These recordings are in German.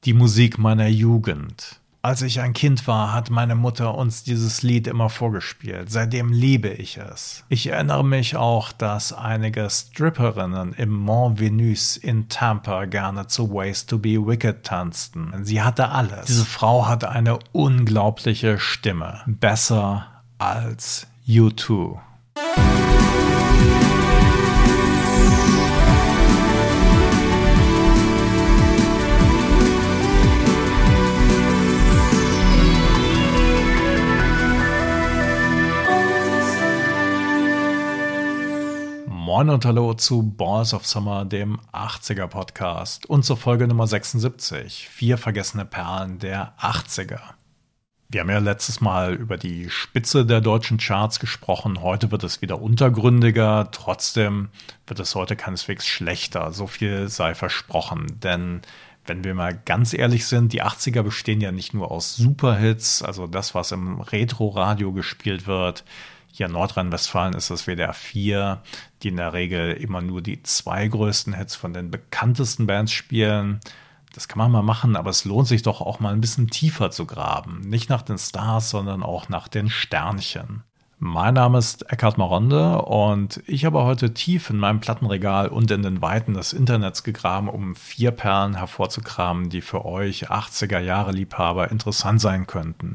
Die Musik meiner Jugend. Als ich ein Kind war, hat meine Mutter uns dieses Lied immer vorgespielt. Seitdem liebe ich es. Ich erinnere mich auch, dass einige Stripperinnen im Mont Venus in Tampa gerne zu Ways to be Wicked tanzten. Sie hatte alles. Diese Frau hatte eine unglaubliche Stimme. Besser als U2. Moin und hallo zu Balls of Summer, dem 80er Podcast und zur Folge Nummer 76, 4 vergessene Perlen der 80er. Wir haben ja letztes Mal über die Spitze der deutschen Charts gesprochen, heute wird es wieder untergründiger, trotzdem wird es heute keineswegs schlechter, so viel sei versprochen, denn wenn wir mal ganz ehrlich sind, die 80er bestehen ja nicht nur aus Superhits, also das, was im Retro-Radio gespielt wird. Hier in Nordrhein-Westfalen ist das WDR 4, die in der Regel immer nur die 2 größten Hits von den bekanntesten Bands spielen. Das kann man mal machen, aber es lohnt sich doch auch mal ein bisschen tiefer zu graben. Nicht nach den Stars, sondern auch nach den Sternchen. Mein Name ist Eckhard Maronde und ich habe heute tief in meinem Plattenregal und in den Weiten des Internets gegraben, um 4 Perlen hervorzukramen, die für euch 80er-Jahre-Liebhaber interessant sein könnten.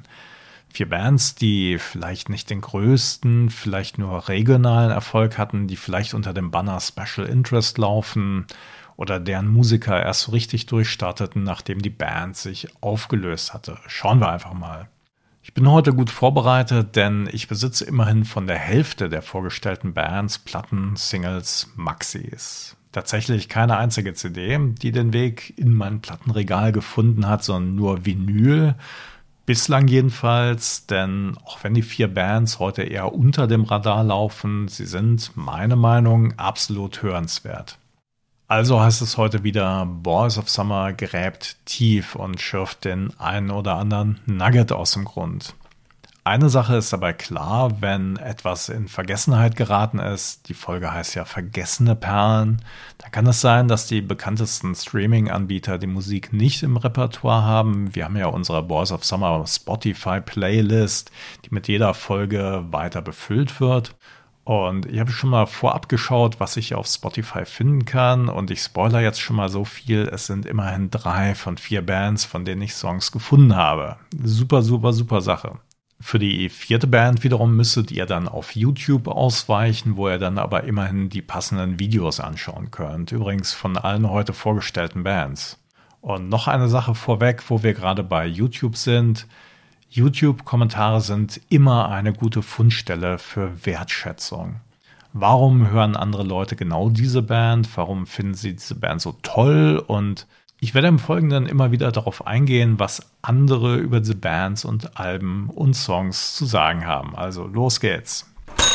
4 Bands, die vielleicht nicht den größten, vielleicht nur regionalen Erfolg hatten, die vielleicht unter dem Banner Special Interest laufen oder deren Musiker erst so richtig durchstarteten, nachdem die Band sich aufgelöst hatte. Schauen wir einfach mal. Ich bin heute gut vorbereitet, denn ich besitze immerhin von der Hälfte der vorgestellten Bands Platten, Singles, Maxis. Tatsächlich keine einzige CD, die den Weg in mein Plattenregal gefunden hat, sondern nur Vinyl. Bislang jedenfalls, denn auch wenn die 4 Bands heute eher unter dem Radar laufen, sie sind, meine Meinung, absolut hörenswert. Also heißt es heute wieder, Balls of Summer gräbt tief und schürft den einen oder anderen Nugget aus dem Grund. Eine Sache ist dabei klar, wenn etwas in Vergessenheit geraten ist, die Folge heißt ja Vergessene Perlen, dann kann es sein, dass die bekanntesten Streaming-Anbieter die Musik nicht im Repertoire haben. Wir haben ja unsere Balls of Summer Spotify-Playlist, die mit jeder Folge weiter befüllt wird. Und ich habe schon mal vorab geschaut, was ich auf Spotify finden kann. Und ich spoilere jetzt schon mal so viel. Es sind immerhin 3 von 4 Bands, von denen ich Songs gefunden habe. Super, super, super Sache. Für die 4. Band wiederum müsstet ihr dann auf YouTube ausweichen, wo ihr dann aber immerhin die passenden Videos anschauen könnt. Übrigens von allen heute vorgestellten Bands. Und noch eine Sache vorweg, wo wir gerade bei YouTube sind. YouTube-Kommentare sind immer eine gute Fundstelle für Wertschätzung. Warum hören andere Leute genau diese Band? Warum finden sie diese Band so toll? Und ich werde im Folgenden immer wieder darauf eingehen, was andere über diese Bands und Alben und Songs zu sagen haben. Also los geht's.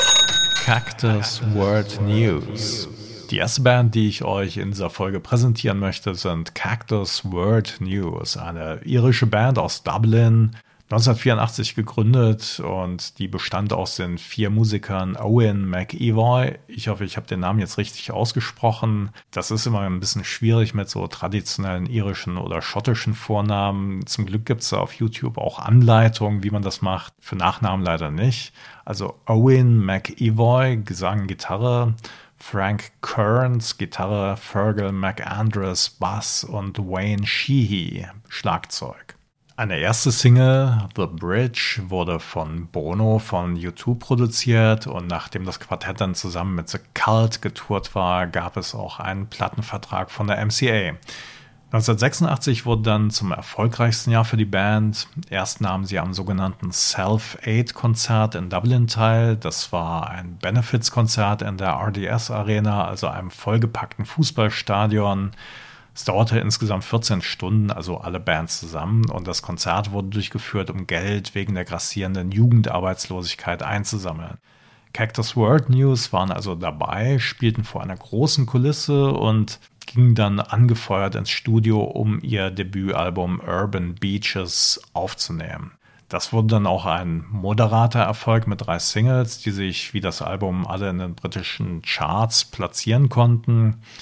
Cactus World News. Die erste Band, die ich euch in dieser Folge präsentieren möchte, sind Cactus World News, eine irische Band aus Dublin, 1984 gegründet und die bestand aus den 4 Musikern Owen McEvoy. Ich hoffe, ich habe den Namen jetzt richtig ausgesprochen. Das ist immer ein bisschen schwierig mit so traditionellen irischen oder schottischen Vornamen. Zum Glück gibt es auf YouTube auch Anleitungen, wie man das macht. Für Nachnamen leider nicht. Also Owen McEvoy, Gesang, Gitarre. Frank Kearns, Gitarre. Fergal McAndrews, Bass und Wayne Sheehy, Schlagzeug. Eine erste Single, The Bridge, wurde von Bono von U2 produziert und nachdem das Quartett dann zusammen mit The Cult getourt war, gab es auch einen Plattenvertrag von der MCA. 1986 wurde dann zum erfolgreichsten Jahr für die Band. Erst nahmen sie am sogenannten Self-Aid-Konzert in Dublin teil. Das war ein Benefits-Konzert in der RDS Arena, also einem vollgepackten Fußballstadion. Es dauerte insgesamt 14 Stunden, also alle Bands zusammen, und das Konzert wurde durchgeführt, um Geld wegen der grassierenden Jugendarbeitslosigkeit einzusammeln. Cactus World News waren also dabei, spielten vor einer großen Kulisse und gingen dann angefeuert ins Studio, um ihr Debütalbum Urban Beaches aufzunehmen. Das wurde dann auch ein moderater Erfolg mit 3 Singles, die sich wie das Album alle in den britischen Charts platzieren konnten.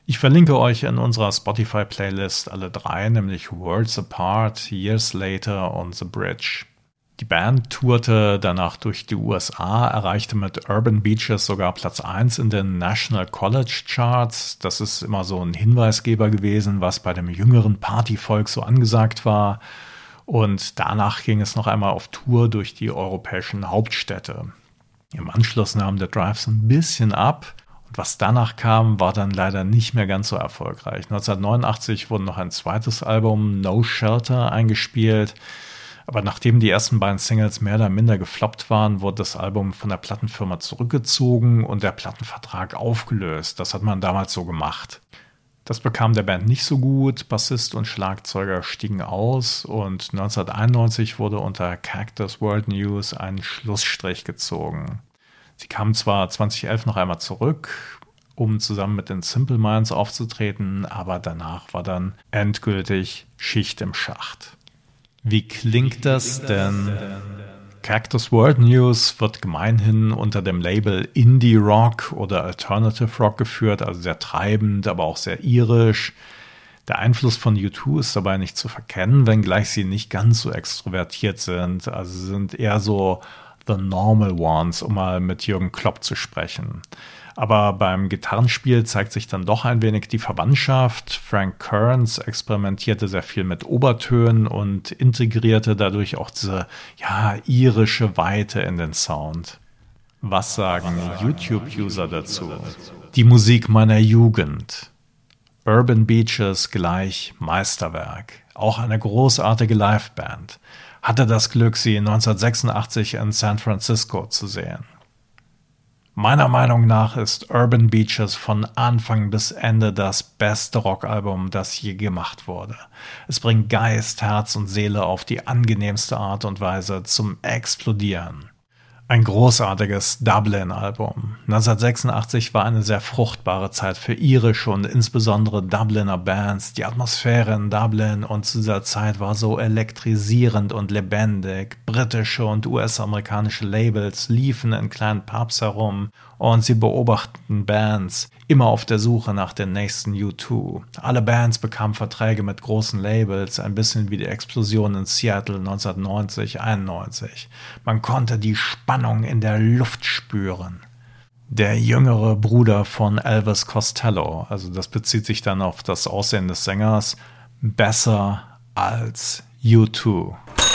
Ich verlinke euch in unserer Spotify-Playlist alle drei, nämlich Worlds Apart, Years Later und The Bridge. Die Band tourte danach durch die USA, erreichte mit Urban Beaches sogar Platz 1 in den National College Charts. Das ist immer so ein Hinweisgeber gewesen, was bei dem jüngeren Partyvolk so angesagt war. Und danach ging es noch einmal auf Tour durch die europäischen Hauptstädte. Im Anschluss nahm der Drive so ein bisschen ab. Und was danach kam, war dann leider nicht mehr ganz so erfolgreich. 1989 wurde noch ein zweites Album, No Shelter, eingespielt. Aber nachdem die ersten beiden Singles mehr oder minder gefloppt waren, wurde das Album von der Plattenfirma zurückgezogen und der Plattenvertrag aufgelöst. Das hat man damals so gemacht. Das bekam der Band nicht so gut. Bassist und Schlagzeuger stiegen aus und 1991 wurde unter Cactus World News ein Schlussstrich gezogen. Sie kamen zwar 2011 noch einmal zurück, um zusammen mit den Simple Minds aufzutreten, aber danach war dann endgültig Schicht im Schacht. Wie klingt das denn? Cactus World News wird gemeinhin unter dem Label Indie Rock oder Alternative Rock geführt, also sehr treibend, aber auch sehr irisch. Der Einfluss von U2 ist dabei nicht zu verkennen, wenngleich sie nicht ganz so extrovertiert sind. Also sie sind eher so the normal ones, um mal mit Jürgen Klopp zu sprechen. Aber beim Gitarrenspiel zeigt sich dann doch ein wenig die Verwandtschaft. Frank Kearns experimentierte sehr viel mit Obertönen und integrierte dadurch auch diese irische Weite in den Sound. Was sagen YouTube-User dazu? Die Musik meiner Jugend. Urban Beaches gleich Meisterwerk. Auch eine großartige Liveband. Hatte das Glück, sie 1986 in San Francisco zu sehen. Meiner Meinung nach ist Urban Beaches von Anfang bis Ende das beste Rockalbum, das je gemacht wurde. Es bringt Geist, Herz und Seele auf die angenehmste Art und Weise zum Explodieren. Ein großartiges Dublin-Album. 1986 war eine sehr fruchtbare Zeit für irische und insbesondere Dubliner Bands. Die Atmosphäre in Dublin und zu dieser Zeit war so elektrisierend und lebendig. Britische und US-amerikanische Labels liefen in kleinen Pubs herum und sie beobachteten Bands, immer auf der Suche nach den nächsten U2. Alle Bands bekamen Verträge mit großen Labels, ein bisschen wie die Explosion in Seattle 1990-91. Man konnte die Spannung in der Luft spüren. Der jüngere Bruder von Elvis Costello, also das bezieht sich dann auf das Aussehen des Sängers, besser als U2.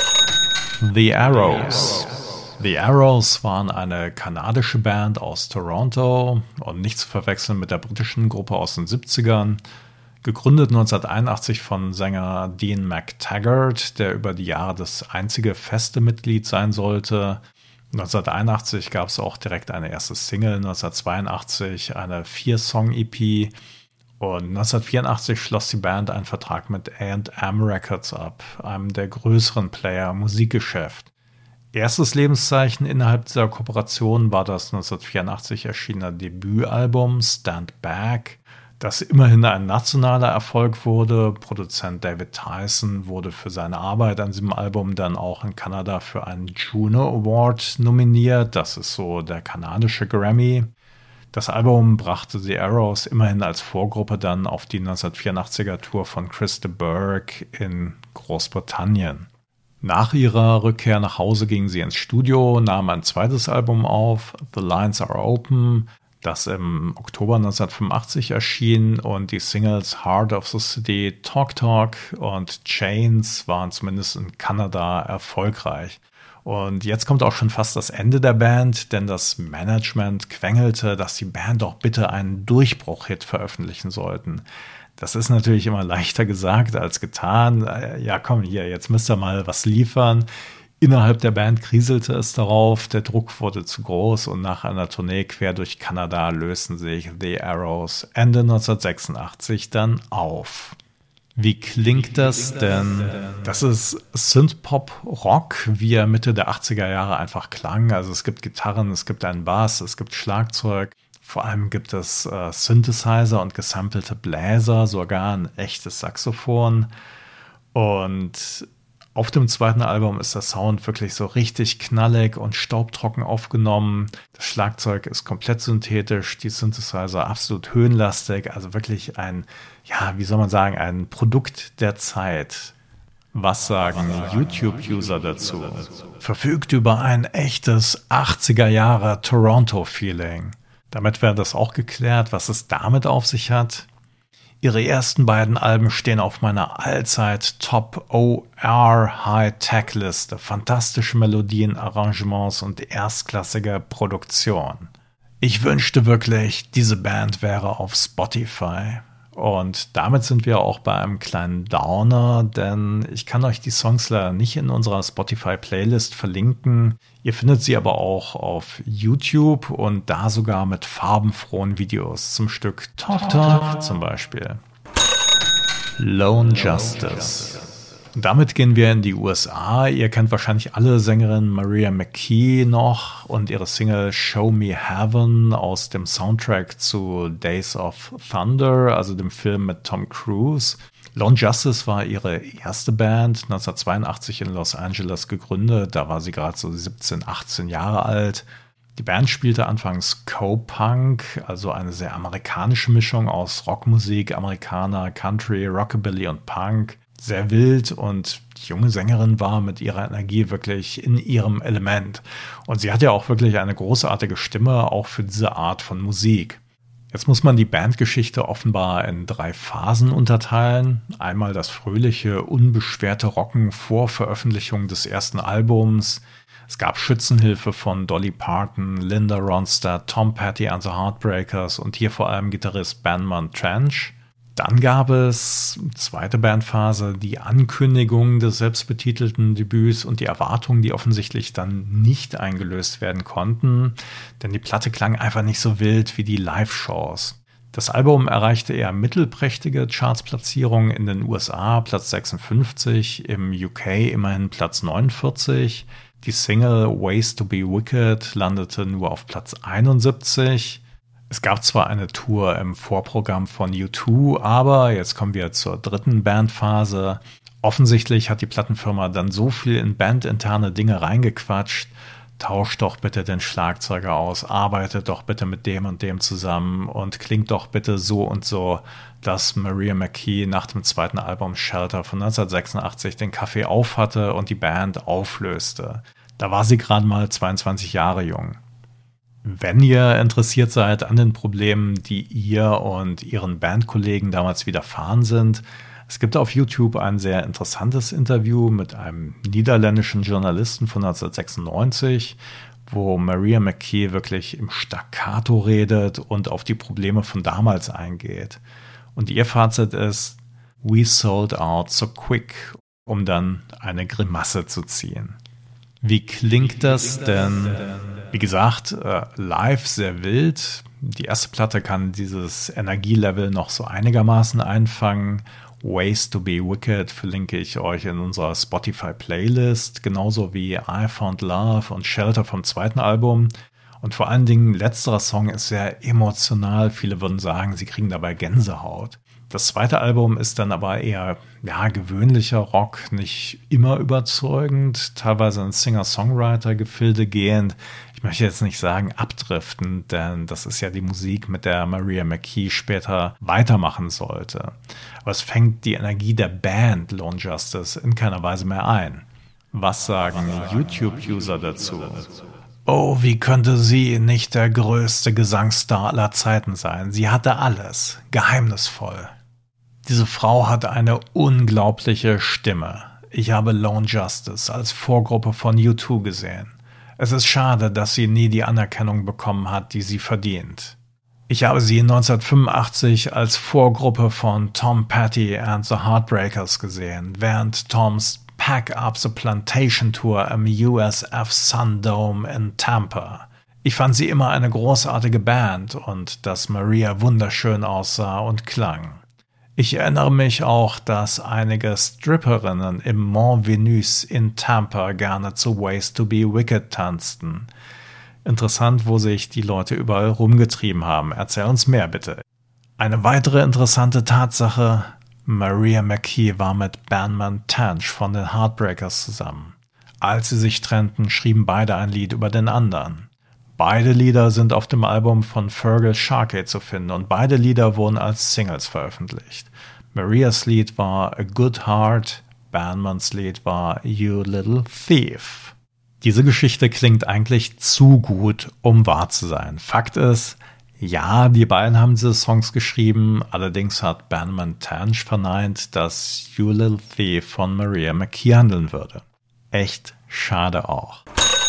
The Arrows. The Arrows waren eine kanadische Band aus Toronto und nicht zu verwechseln mit der britischen Gruppe aus den 70ern. Gegründet 1981 von Sänger Dean McTaggart, der über die Jahre das einzige feste Mitglied sein sollte. 1981 gab es auch direkt eine erste Single, 1982 eine 4-Song-EP und 1984 schloss die Band einen Vertrag mit A&M Records ab, einem der größeren Player im Musikgeschäft. Erstes Lebenszeichen innerhalb dieser Kooperation war das 1984 erschienene Debütalbum Stand Back, das immerhin ein nationaler Erfolg wurde. Produzent David Tyson wurde für seine Arbeit an diesem Album dann auch in Kanada für einen Juno Award nominiert. Das ist so der kanadische Grammy. Das Album brachte The Arrows immerhin als Vorgruppe dann auf die 1984er Tour von Chris de Burgh in Großbritannien. Nach ihrer Rückkehr nach Hause gingen sie ins Studio, nahmen ein zweites Album auf, The Lines Are Open, das im Oktober 1985 erschien, und die Singles Heart of the City, Talk Talk und Chains waren zumindest in Kanada erfolgreich. Und jetzt kommt auch schon fast das Ende der Band, denn das Management quengelte, dass die Band doch bitte einen Durchbruch-Hit veröffentlichen sollten. Das ist natürlich immer leichter gesagt als getan. Ja, komm hier, jetzt müsst ihr mal was liefern. Innerhalb der Band kriselte es darauf, der Druck wurde zu groß und nach einer Tournee quer durch Kanada lösten sich The Arrows Ende 1986 dann auf. Wie klingt das denn? Das ist Synthpop-Rock, wie er Mitte der 80er Jahre einfach klang. Also es gibt Gitarren, es gibt einen Bass, es gibt Schlagzeug. Vor allem gibt es Synthesizer und gesampelte Bläser, sogar ein echtes Saxophon. Und Auf dem zweiten Album ist der Sound wirklich so richtig knallig und staubtrocken aufgenommen. Das Schlagzeug ist komplett synthetisch, die Synthesizer absolut höhenlastig, also wirklich ein, ja, wie soll man sagen, ein Produkt der Zeit. Was sagen YouTube-User dazu? Verfügt über ein echtes 80er Jahre Toronto-Feeling. Damit wäre das auch geklärt, was es damit auf sich hat. Ihre ersten beiden Alben stehen auf meiner allzeit Top OR High-Tech-Liste. Fantastische Melodien, Arrangements und erstklassige Produktion. Ich wünschte wirklich, diese Band wäre auf Spotify. Und damit sind wir auch bei einem kleinen Downer, denn ich kann euch die Songs leider nicht in unserer Spotify-Playlist verlinken. Ihr findet sie aber auch auf YouTube und da sogar mit farbenfrohen Videos zum Stück Talk Talk zum Beispiel. Lone Justice. Damit gehen wir in die USA. Ihr kennt wahrscheinlich alle Sängerin Maria McKee noch und ihre Single Show Me Heaven aus dem Soundtrack zu Days of Thunder, also dem Film mit Tom Cruise. Lone Justice war ihre erste Band, 1982 in Los Angeles gegründet. Da war sie gerade so 17, 18 Jahre alt. Die Band spielte anfangs Co-Punk, also eine sehr amerikanische Mischung aus Rockmusik, Amerikaner, Country, Rockabilly und Punk. Sehr wild und die junge Sängerin war mit ihrer Energie wirklich in ihrem Element. Und sie hat ja auch wirklich eine großartige Stimme, auch für diese Art von Musik. Jetzt muss man die Bandgeschichte offenbar in 3 Phasen unterteilen. Einmal das fröhliche, unbeschwerte Rocken vor Veröffentlichung des ersten Albums. Es gab Schützenhilfe von Dolly Parton, Linda Ronstadt, Tom Petty and the Heartbreakers und hier vor allem Gitarrist Benmont Tench. Dann gab es, zweite Bandphase, die Ankündigung des selbstbetitelten Debüts und die Erwartungen, die offensichtlich dann nicht eingelöst werden konnten, denn die Platte klang einfach nicht so wild wie die Live-Shows. Das Album erreichte eher mittelprächtige Chartsplatzierungen in den USA, Platz 56, im UK immerhin Platz 49. Die Single Ways to be Wicked landete nur auf Platz 71. Es gab zwar eine Tour im Vorprogramm von U2, aber jetzt kommen wir zur dritten Bandphase. Offensichtlich hat die Plattenfirma dann so viel in bandinterne Dinge reingequatscht. Tauscht doch bitte den Schlagzeuger aus, arbeitet doch bitte mit dem und dem zusammen und klingt doch bitte so und so, dass Maria McKee nach dem zweiten Album Shelter von 1986 den Kaffee aufhatte und die Band auflöste. Da war sie gerade mal 22 Jahre jung. Wenn ihr interessiert seid an den Problemen, die ihr und ihren Bandkollegen damals widerfahren sind, es gibt auf YouTube ein sehr interessantes Interview mit einem niederländischen Journalisten von 1996, wo Maria McKee wirklich im Staccato redet und auf die Probleme von damals eingeht. Und ihr Fazit ist, we sold out so quick, um dann eine Grimasse zu ziehen. Wie klingt das denn? Wie gesagt, live sehr wild. Die erste Platte kann dieses Energielevel noch so einigermaßen einfangen. Ways to be Wicked verlinke ich euch in unserer Spotify-Playlist, genauso wie I Found Love und Shelter vom zweiten Album. Und vor allen Dingen, letzterer Song ist sehr emotional. Viele würden sagen, sie kriegen dabei Gänsehaut. Das zweite Album ist dann aber eher gewöhnlicher Rock, nicht immer überzeugend, teilweise in Singer-Songwriter-Gefilde gehend. Ich möchte jetzt nicht sagen abdriften, denn das ist ja die Musik, mit der Maria McKee später weitermachen sollte. Aber es fängt die Energie der Band Lone Justice in keiner Weise mehr ein. Was sagen YouTube-User dazu? Oh, wie könnte sie nicht der größte Gesangsstar aller Zeiten sein? Sie hatte alles, geheimnisvoll. Diese Frau hatte eine unglaubliche Stimme. Ich habe Lone Justice als Vorgruppe von U2 gesehen. Es ist schade, dass sie nie die Anerkennung bekommen hat, die sie verdient. Ich habe sie 1985 als Vorgruppe von Tom Petty and the Heartbreakers gesehen, während Toms Pack Up the Plantation Tour im USF Sun Dome in Tampa. Ich fand sie immer eine großartige Band und dass Maria wunderschön aussah und klang. Ich erinnere mich auch, dass einige Stripperinnen im Mont Venus in Tampa gerne zu Ways to be Wicked tanzten. Interessant, wo sich die Leute überall rumgetrieben haben. Erzähl uns mehr bitte. Eine weitere interessante Tatsache: Maria McKee war mit Bandman Tanch von den Heartbreakers zusammen. Als sie sich trennten, schrieben beide ein Lied über den anderen. Beide Lieder sind auf dem Album von Fergal Sharkey zu finden und beide Lieder wurden als Singles veröffentlicht. Marias Lied war A Good Heart, Bandmans Lied war You Little Thief. Diese Geschichte klingt eigentlich zu gut, um wahr zu sein. Fakt ist, ja, die beiden haben diese Songs geschrieben, allerdings hat Bandman Tanch verneint, dass You Little Thief von Maria McKee handeln würde. Echt schade auch.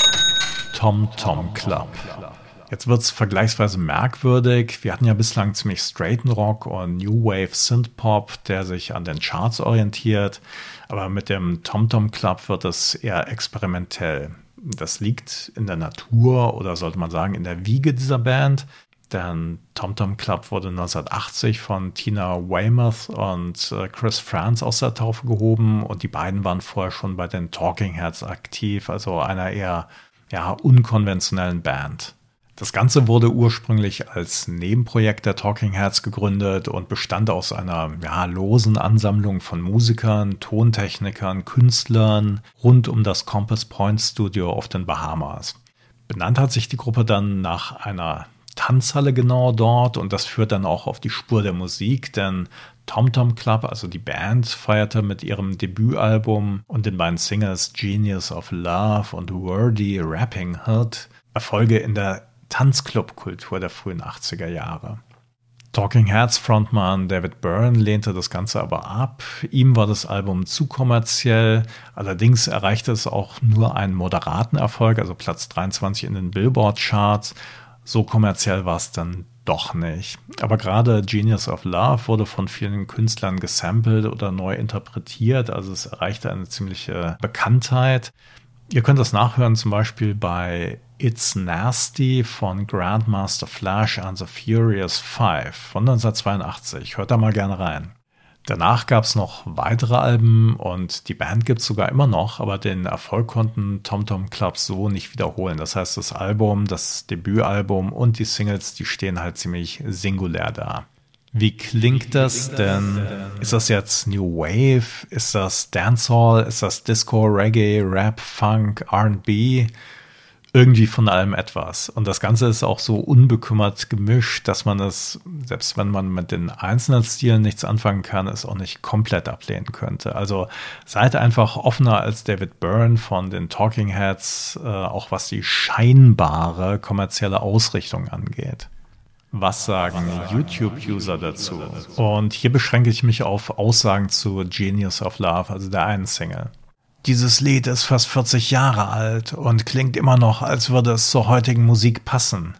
Tom Tom Club. Jetzt wird's vergleichsweise merkwürdig. Wir hatten ja bislang ziemlich straighten Rock und New Wave Synthpop, der sich an den Charts orientiert. Aber mit dem Tom Tom Club wird es eher experimentell. Das liegt in der Natur oder sollte man sagen in der Wiege dieser Band. Denn Tom Tom Club wurde 1980 von Tina Weymouth und Chris Frantz aus der Taufe gehoben. Und die beiden waren vorher schon bei den Talking Heads aktiv, also einer eher unkonventionellen Band. Das Ganze wurde ursprünglich als Nebenprojekt der Talking Heads gegründet und bestand aus einer losen Ansammlung von Musikern, Tontechnikern, Künstlern rund um das Compass Point Studio auf den Bahamas. Benannt hat sich die Gruppe dann nach einer Tanzhalle genau dort und das führt dann auch auf die Spur der Musik, denn Tom Tom Club, also die Band, feierte mit ihrem Debütalbum und den beiden Singles Genius of Love und Wordy Rapping Hood Erfolge in der Tanzclub-Kultur der frühen 80er Jahre. Talking Heads Frontmann David Byrne lehnte das Ganze aber ab. Ihm war das Album zu kommerziell. Allerdings erreichte es auch nur einen moderaten Erfolg, also Platz 23 in den Billboard-Charts. So kommerziell war es dann doch nicht. Aber gerade Genius of Love wurde von vielen Künstlern gesampelt oder neu interpretiert. Also es erreichte eine ziemliche Bekanntheit. Ihr könnt das nachhören zum Beispiel bei It's Nasty von Grandmaster Flash and the Furious Five von 1982. Hört da mal gerne rein. Danach gab es noch weitere Alben und die Band gibt es sogar immer noch, aber den Erfolg konnten Tom Tom Club so nicht wiederholen. Das heißt, das Album, das Debütalbum und die Singles, die stehen halt ziemlich singulär da. Wie klingt das denn? Ist das jetzt New Wave? Ist das Dancehall? Ist das Disco, Reggae, Rap, Funk, R&B? Irgendwie von allem etwas. Und das Ganze ist auch so unbekümmert gemischt, dass man es, selbst wenn man mit den einzelnen Stilen nichts anfangen kann, es auch nicht komplett ablehnen könnte. Also seid einfach offener als David Byrne von den Talking Heads, auch was die scheinbare kommerzielle Ausrichtung angeht. Was sagen YouTube-User dazu? Und hier beschränke ich mich auf Aussagen zu Genius of Love, also der einen Single. Dieses Lied ist fast 40 Jahre alt und klingt immer noch, als würde es zur heutigen Musik passen.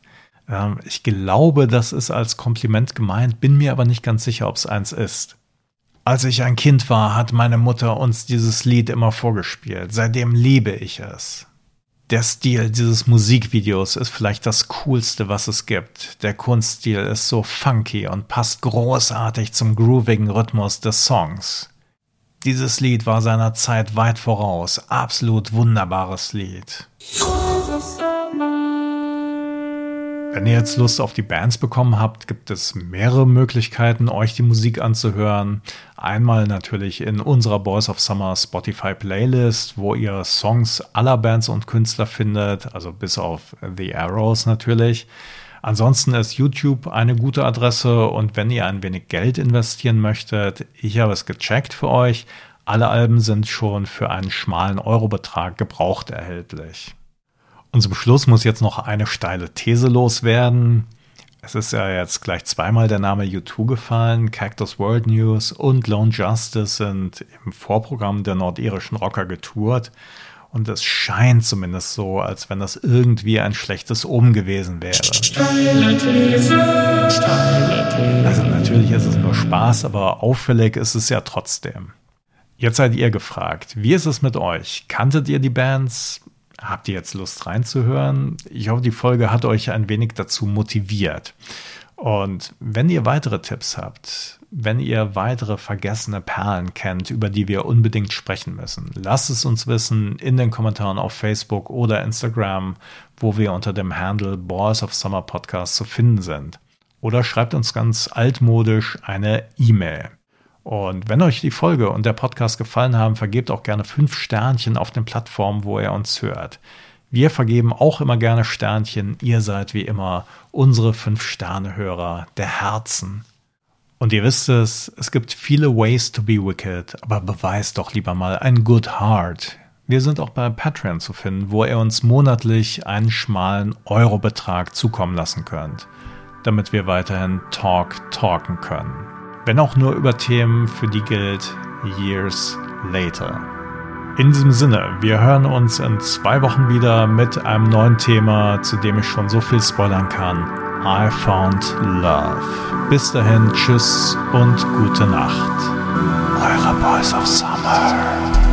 Ich glaube, das ist als Kompliment gemeint, bin mir aber nicht ganz sicher, ob es eins ist. Als ich ein Kind war, hat meine Mutter uns dieses Lied immer vorgespielt. Seitdem liebe ich es. Der Stil dieses Musikvideos ist vielleicht das Coolste, was es gibt. Der Kunststil ist so funky und passt großartig zum groovigen Rhythmus des Songs. Dieses Lied war seiner Zeit weit voraus. Absolut wunderbares Lied. Wenn ihr jetzt Lust auf die Bands bekommen habt, gibt es mehrere Möglichkeiten, euch die Musik anzuhören. Einmal natürlich in unserer Boys of Summer Spotify Playlist, wo ihr Songs aller Bands und Künstler findet, also bis auf The Arrows natürlich. Ansonsten ist YouTube eine gute Adresse und wenn ihr ein wenig Geld investieren möchtet, ich habe es gecheckt für euch. Alle Alben sind schon für einen schmalen Eurobetrag gebraucht erhältlich. Und zum Schluss muss jetzt noch eine steile These loswerden. Es ist ja jetzt gleich zweimal der Name U2 gefallen. Cactus World News und Lone Justice sind im Vorprogramm der nordirischen Rocker getourt. Und es scheint zumindest so, als wenn das irgendwie ein schlechtes Omen gewesen wäre. Also natürlich ist es nur Spaß, aber auffällig ist es ja trotzdem. Jetzt seid ihr gefragt. Wie ist es mit euch? Kanntet ihr die Bands? Habt ihr jetzt Lust reinzuhören? Ich hoffe, die Folge hat euch ein wenig dazu motiviert. Und wenn ihr weitere Tipps habt, wenn ihr weitere vergessene Perlen kennt, über die wir unbedingt sprechen müssen, lasst es uns wissen in den Kommentaren auf Facebook oder Instagram, wo wir unter dem Handle Boys of Summer Podcast zu finden sind. Oder schreibt uns ganz altmodisch eine E-Mail. Und wenn euch die Folge und der Podcast gefallen haben, vergebt auch gerne 5 Sternchen auf den Plattformen, wo ihr uns hört. Wir vergeben auch immer gerne Sternchen. Ihr seid wie immer unsere 5-Sterne-Hörer der Herzen. Und ihr wisst es gibt viele ways to be wicked, aber beweist doch lieber mal ein good heart. Wir sind auch bei Patreon zu finden, wo ihr uns monatlich einen schmalen Eurobetrag zukommen lassen könnt, damit wir weiterhin talken können. Wenn auch nur über Themen, für die gilt years later. In diesem Sinne, wir hören uns in 2 Wochen wieder mit einem neuen Thema, zu dem ich schon so viel spoilern kann. I Found Love. Bis dahin, tschüss und gute Nacht. Eure Boys of Summer.